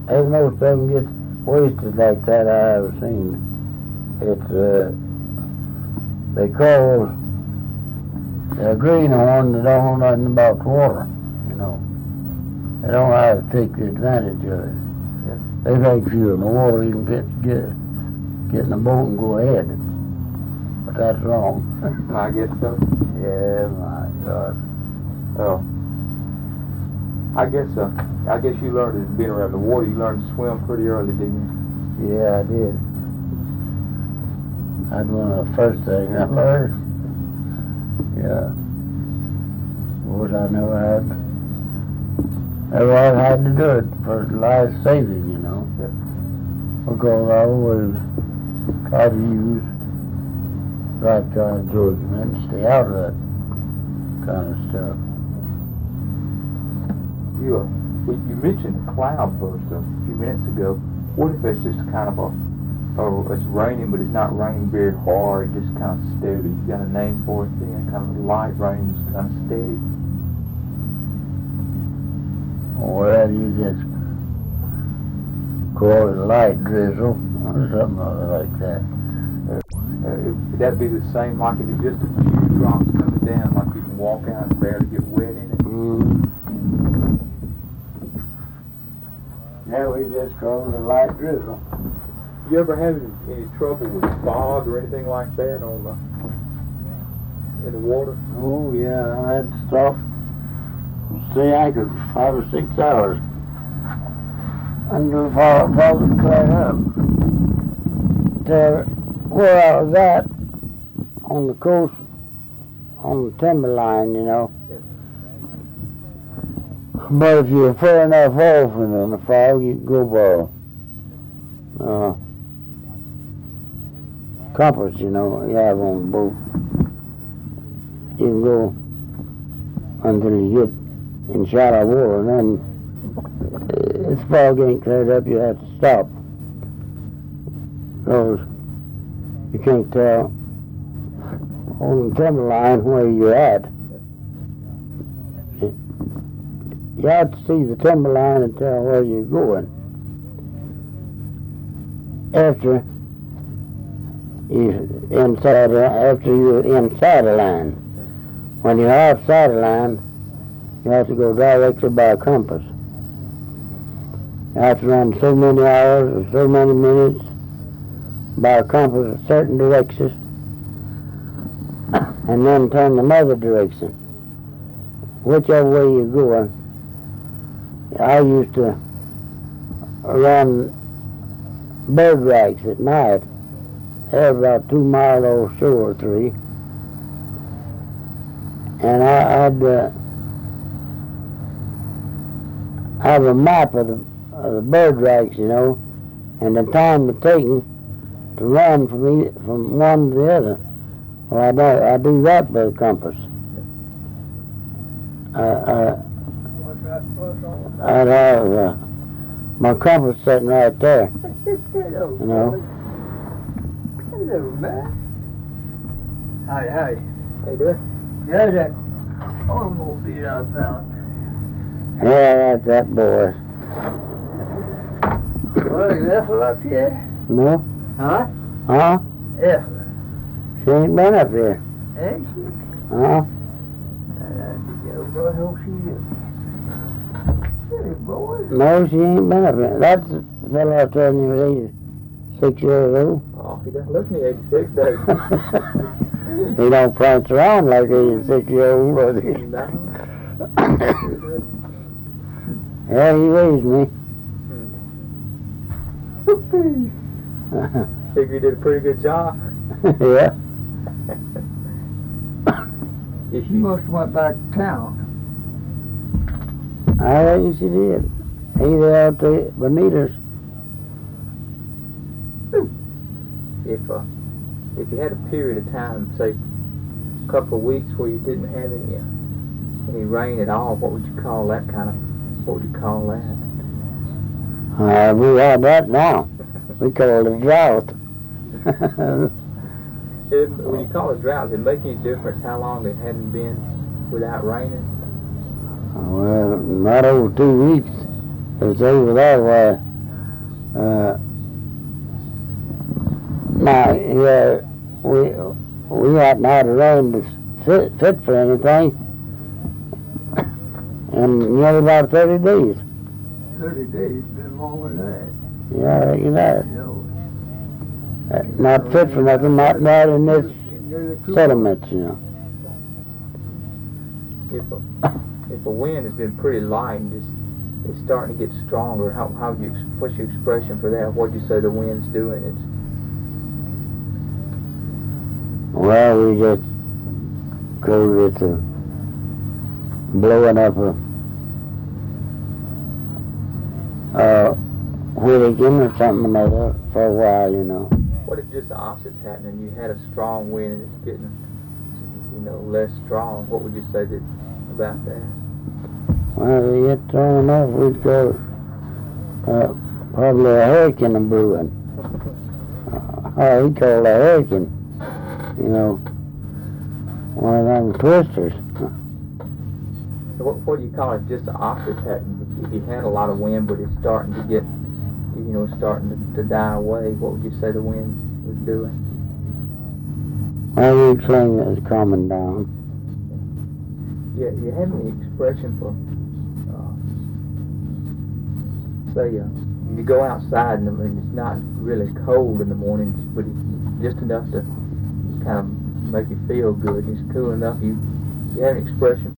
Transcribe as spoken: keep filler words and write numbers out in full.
Ain't no thing gets wasted like that I ever seen. It's, uh, they call the greenhorn that don't know nothing about water, you know. They don't know how to take the advantage of it. Yeah. They think if you're in the water, you can get, get, get in the boat and go ahead. But that's wrong. I guess so. Yeah, my God. Oh. I guess so. I guess you learned as being around the water, you learned to swim pretty early, didn't you? Yeah, I did. That's one of the first things I learned. Yeah. Of course, I never had, never had had to do it for life saving, you know. Yeah. Because I always try to use right kind of judgment and stay out of that kind of stuff. You, uh, well, you mentioned a cloudburst a few minutes ago. What if it's just kind of a, oh, it's raining, but it's not raining very hard, just kind of steady? You got a name for it then? Kind of light rain, just kind of steady? Well, you just call it light drizzle or something like that. Uh, would that be the same, like if it's just a few drops coming down, like you can walk out and barely get wet in it? Mm. Yeah, we just call it a light drizzle. You ever have any, any trouble with fog or anything like that on the in the water? Oh yeah, I had stuff. Stay anchored for five or six hours under the fog, fog would clear up. To where I was at on the coast, on the timberline, you know. Yeah. But if you're far enough off and in the fog, you can go by uh, compass, you know, you have on the boat. You can go until you get in shallow water, and then if the fog ain't cleared up, you have to stop. Because you can't tell on the timberline where you're at. You have to see the timberline and tell where you're going. After you inside, after you're inside the line. When you're outside the line, you have to go directly by a compass. You have to run so many hours or so many minutes by a compass in certain directions, and then turn the other direction. Whichever way you're going. I used to run bird racks at night. They're about two miles offshore or three. And I, I'd uh, have a map of the, of the bird racks, you know, and the time it taken to run from, e from one to the other. Well, I do, I do that by the compass. Uh, uh, I'd have uh, my compass sitting right there, Hello, you know. Hello, man. Hi, hi. How you doing? Yeah, that automobile I found. Yeah, that's that boy. Well, is Ethel up here? No? Huh? Huh? Ethel. She ain't been up here. Ain't she? Huh? Uh, boy, who she is? Hey, boy. No, she ain't been up here. That's the fellow I was telling you was eighty-six years old. Oh, he doesn't look me eighty-six, does He don't prance around like eighty-six year old, does he? he? No. Yeah, he raised me. Figure he did a pretty good job. Yeah. If She you, must have went back to town. I reckon she did. Either out to Benita's. if uh, if you had a period of time, say a couple of weeks where you didn't have any uh, any rain at all, what would you call that kind of? What would you call that? Uh, we had that now. We call it a drought. It, when you call it drought, does it make any difference how long it hadn't been without raining? Well, not over two weeks. If it's over that way, Uh, now, yeah, we we hadn't had a rain to fit, fit for anything in nearly about thirty days. Thirty days, been longer than that. Yeah, I reckon that. You know. Uh, not fit for nothing, not not in this Nearly two settlements, you know. If a, if a wind has been pretty light and just it's starting to get stronger, how how do you ex- what's your expression for that? What'd you say the wind's doing? It's Well, we just go it's a blowing up a uh hurricane or something or other for a while, you know. what if just the opposite's happening? You had a strong wind and it's getting, you know, less strong. What would you say that about that? Well, we get thrown off, we'd go uh, probably a hurricane a brewing. Uh, oh, he called a hurricane, you know, one of them twisters. So what, what do you call it? Just the opposite happening. If you had a lot of wind, but it's starting to get, you know, starting to, to die away, what would you say the wind was doing? Well, we'd saying it was calming down. Yeah, you have any expression for, uh, say, uh, you go outside and I mean, it's not really cold in the morning, but it's just enough to kind of make you feel good. It's cool enough. You, you have an expression